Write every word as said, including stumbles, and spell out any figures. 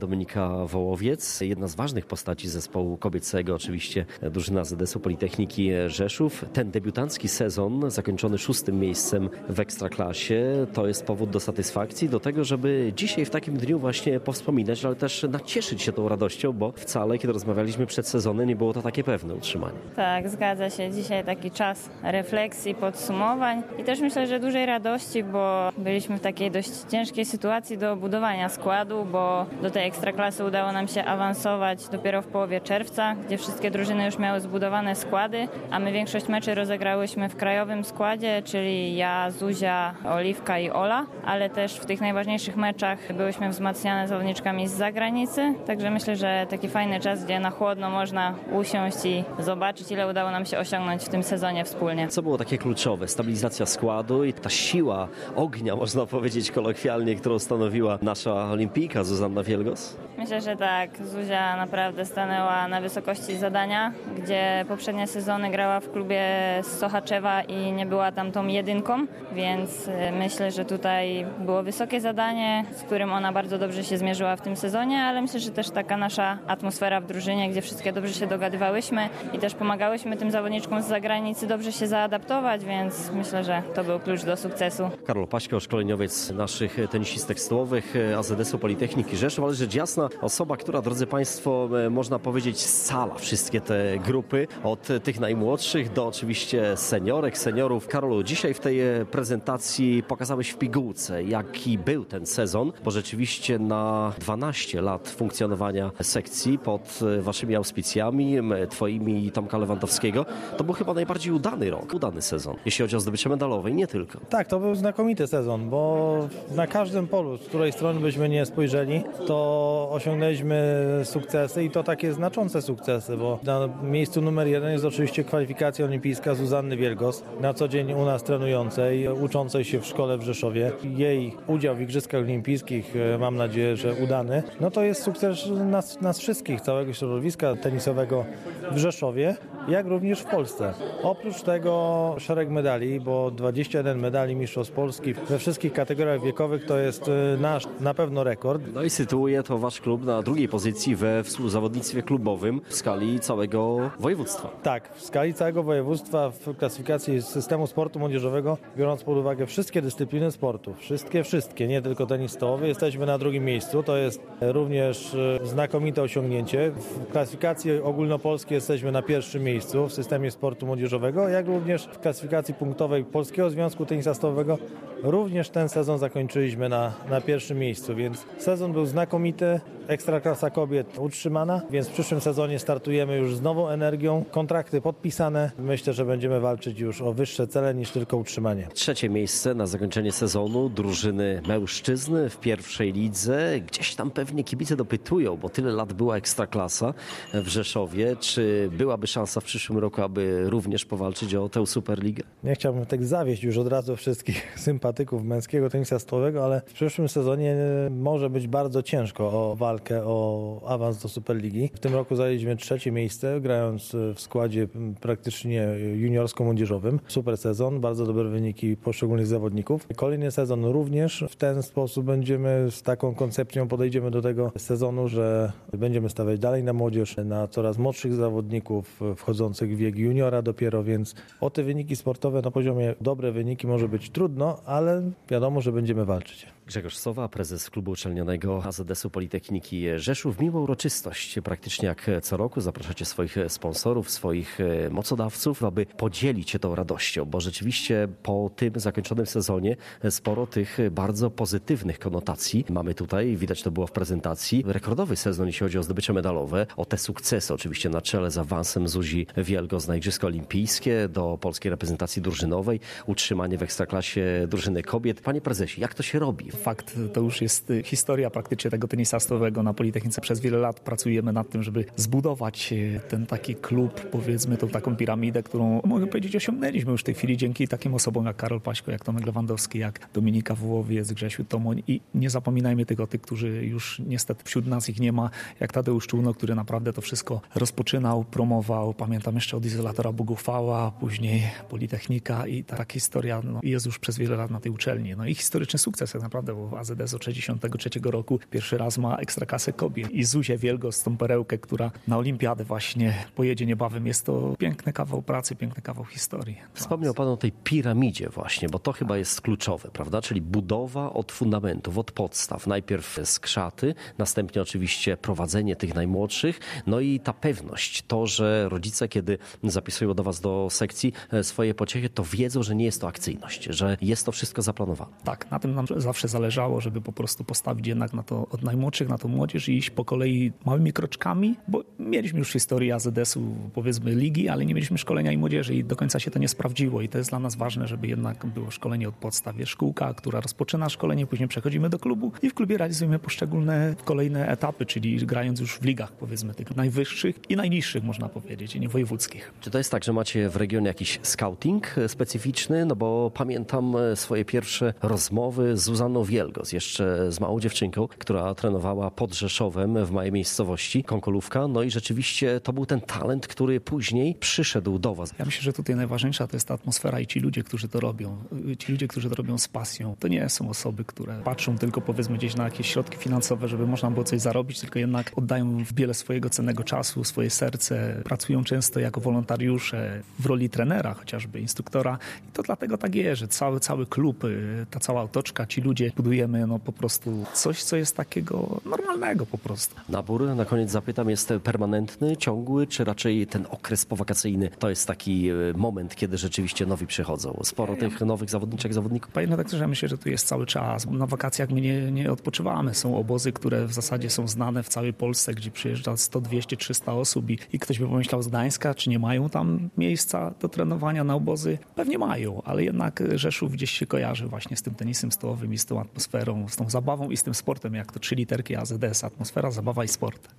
Dominika Wołowiec, jedna z ważnych postaci zespołu kobiecego, oczywiście drużyna A Z S-u Politechniki Rzeszów. Ten debiutancki sezon, zakończony szóstym miejscem w Ekstraklasie, to jest powód do satysfakcji, do tego, żeby dzisiaj w takim dniu właśnie powspominać, ale też nacieszyć się tą radością, bo wcale, kiedy rozmawialiśmy przed sezonem, nie było to takie pewne utrzymanie. Tak, zgadza się. Dzisiaj taki czas refleksji, podsumowań i też myślę, że dużej radości, bo byliśmy w takiej dość ciężkiej sytuacji do budowania składu, bo do tej Ekstraklasy udało nam się awansować dopiero w połowie czerwca, gdzie wszystkie drużyny już miały zbudowane składy, a my większość meczy rozegrałyśmy w krajowym składzie, czyli ja, Zuzia, Oliwka i Ola, ale też w tych najważniejszych meczach byłyśmy wzmacniane zawodniczkami z zagranicy, także myślę, że taki fajny czas, gdzie na chłodno można usiąść i zobaczyć, ile udało nam się osiągnąć w tym sezonie wspólnie. Co było takie kluczowe? Stabilizacja składu i ta siła ognia, można powiedzieć kolokwialnie, którą stanowiła nasza olimpijka Zuzanna Wielgos? Myślę, że tak. Zuzia naprawdę stanęła na wysokości zadania, gdzie poprzednie sezony grała w klubie z Sochaczewa i nie była tam tą jedynką, więc myślę, że tutaj było wysokie zadanie, z którym ona bardzo dobrze się zmierzyła w tym sezonie, ale myślę, że też taka nasza atmosfera w drużynie, gdzie wszystkie dobrze się dogadywałyśmy i też pomagałyśmy tym zawodniczkom z zagranicy dobrze się zaadaptować, więc myślę, że to był klucz do sukcesu. Karol Paśko, szkoleniowiec naszych tenisistek stołowych A Z S-u Politechniki Rzeszów, ale rzecz jasna osoba, która, drodzy Państwo, można powiedzieć scala wszystkie te grupy, od tych najmłodszych do oczywiście seniorek, seniorów. Karolu, dzisiaj w tej prezentacji pokazałeś w pigułce, jaki był ten sezon, bo rzeczywiście na dwanaście lat funkcjonowania sekcji pod Waszymi auspicjami, Twoimi i Tomka Lewandowskiego, to był chyba najbardziej udany rok, udany sezon, jeśli chodzi o zdobycie medalowe i nie tylko. Tak, to był znakomity sezon, bo na każdym polu, z której strony byśmy nie spojrzeli, to osiągnęliśmy sukcesy i to takie znaczące sukcesy, bo na miejscu numer jeden jest oczywiście kwalifikacja olimpijska Zuzanny Wielgos, na co dzień u nas trenującej, uczącej się w szkole w Rzeszowie. Jej udział w Igrzyskach Olimpijskich, mam nadzieję, że udany, no to jest sukces nas, nas wszystkich, całego środowiska tenisowego w Rzeszowie, jak również w Polsce. Oprócz tego szereg medali, bo dwadzieścia jeden medali mistrzostw Polski we wszystkich kategoriach wiekowych to jest nasz na pewno rekord. No i sytuuje to Wasz klub na drugiej pozycji we współzawodnictwie klubowym w skali całego województwa. Tak, w skali całego województwa w klasyfikacji systemu sportu młodzieżowego, biorąc pod uwagę wszystkie dyscypliny sportu, wszystkie, wszystkie, nie tylko tenis stołowy, jesteśmy na drugim miejscu. To jest również znakomite osiągnięcie. W klasyfikacji ogólnopolskiej jesteśmy na pierwszym miejscu w systemie sportu młodzieżowego, jak również w klasyfikacji punktowej Polskiego Związku Tenisa Stołowego również ten sezon zakończyliśmy na, na pierwszym miejscu, więc sezon był znakomity, Ekstraklasa kobiet utrzymana, więc w przyszłym sezonie startujemy już z nową energią, kontrakty podpisane. Myślę, że będziemy walczyć już o wyższe cele niż tylko utrzymanie. Trzecie miejsce na zakończenie sezonu drużyny mężczyzn w pierwszej lidze. Gdzieś tam pewnie kibice dopytują, bo tyle lat była Ekstraklasa w Rzeszowie. Czy byłaby szansa w przyszłym roku, aby również powalczyć o tę Superligę? Nie chciałbym tak zawieść już od razu wszystkich sympatyków męskiego tenisa stołowego, ale w przyszłym sezonie może być bardzo ciężko o walkę o awans do Superligi. W tym roku zajęliśmy trzecie miejsce, grając w składzie praktycznie juniorsko-młodzieżowym. Super sezon, bardzo dobre wyniki poszczególnych zawodników. Kolejny sezon również w ten sposób będziemy, z taką koncepcją podejdziemy do tego sezonu, że będziemy stawiać dalej na młodzież, na coraz młodszych zawodników wchodzących w wiek juniora dopiero, więc o te wyniki sportowe na poziomie dobre wyniki może być trudno, ale wiadomo, że będziemy walczyć. Grzegorz Sowa, prezes klubu uczelnionego A Z S-u Politechniki Rzeszów. Miła uroczystość. Praktycznie jak co roku zapraszacie swoich sponsorów, swoich mocodawców, aby podzielić się tą radością, bo rzeczywiście po tym zakończonym sezonie sporo tych bardzo pozytywnych konotacji mamy tutaj. Widać to było w prezentacji. Rekordowy sezon, jeśli chodzi o zdobycze medalowe, o te sukcesy oczywiście na czele z awansem Zuzi Wielgos na Igrzyska Olimpijskie do polskiej reprezentacji drużynowej, utrzymanie w Ekstraklasie drużyny kobiet. Panie prezesie, jak to się robi? Fakt, to już jest historia praktycznie tego tenisa stołowego na Politechnice. Przez wiele lat pracujemy nad tym, żeby zbudować ten taki klub, powiedzmy tą taką piramidę, którą mogę powiedzieć osiągnęliśmy już w tej chwili dzięki takim osobom jak Karol Paśko, jak Tomek Lewandowski, jak Dominika Wołowiec, Grzesiu Tomoń i nie zapominajmy tego, tych, którzy już niestety wśród nas ich nie ma, jak Tadeusz Czulno, który naprawdę to wszystko rozpoczynał, promował. Pamiętam jeszcze od Izolatora Boguchwała, później Politechnika i ta historia no, jest już przez wiele lat na tej uczelni. No i historyczny sukces tak naprawdę, bo A Z S od sześćdziesiątego trzeciego roku pierwszy raz ma Ekstraklasie Ekstraklasy kobiet i Zuzię Wielgos, tą perełkę, która na olimpiadę właśnie pojedzie niebawem. Jest to piękny kawał pracy, piękny kawał historii. Wspomniał Pan o tej piramidzie właśnie, bo to chyba jest kluczowe, prawda? Czyli budowa od fundamentów, od podstaw. Najpierw skrzaty, następnie oczywiście prowadzenie tych najmłodszych, no i ta pewność, to, że rodzice, kiedy zapisują do Was do sekcji swoje pociechy, to wiedzą, że nie jest to akcyjność, że jest to wszystko zaplanowane. Tak, na tym nam zawsze zależało, żeby po prostu postawić jednak na to od najmłodszych, na tą młodzież i iść po kolei małymi kroczkami, bo mieliśmy już historię A Z D S u, powiedzmy ligi, ale nie mieliśmy szkolenia i młodzieży i do końca się to nie sprawdziło i to jest dla nas ważne, żeby jednak było szkolenie od podstaw. Jest szkółka, która rozpoczyna szkolenie, później przechodzimy do klubu i w klubie realizujemy poszczególne kolejne etapy, czyli grając już w ligach, powiedzmy, tych najwyższych i najniższych, można powiedzieć, nie wojewódzkich. Czy to jest tak, że macie w regionie jakiś scouting specyficzny? No bo pamiętam swoje pierwsze rozmowy z Zuzanną Wielgos, jeszcze z małą dziewczynką, która trenowała pod Rzeszowem w mojej miejscowości, Konkolówka. No i rzeczywiście to był ten talent, który później przyszedł do Was. Ja myślę, że tutaj najważniejsza to jest ta atmosfera i ci ludzie, którzy to robią. Ci ludzie, którzy to robią z pasją. To nie są osoby, które patrzą tylko, powiedzmy, gdzieś na jakieś środki finansowe, żeby można było coś zarobić, tylko jednak oddają wiele swojego cennego czasu, swoje serce. Pracują często jako wolontariusze w roli trenera, chociażby instruktora. I to dlatego tak jest, że cały, cały klub, ta cała otoczka, ci ludzie budujemy no po prostu coś, co jest takiego normalnego po prostu. Nabór, na koniec zapytam, jest permanentny, ciągły, czy raczej ten okres powakacyjny to jest taki moment, kiedy rzeczywiście nowi przychodzą? Sporo tych nowych zawodniczek, zawodników? Panie redaktorze, ja myślę, że tu jest cały czas. Na wakacjach my nie, nie odpoczywamy. Są obozy, które w zasadzie są znane w całej Polsce, gdzie przyjeżdża sto, dwieście, trzysta osób i, i ktoś by pomyślał z Gdańska, czy nie mają tam miejsca do trenowania na obozy? Pewnie mają, ale jednak Rzeszów gdzieś się kojarzy właśnie z tym tenisem stołowym i z tą atmosferą, z tą zabawą i z tym sportem, jak to trzy literki A Z D S, atmosfera, zabawa i sport.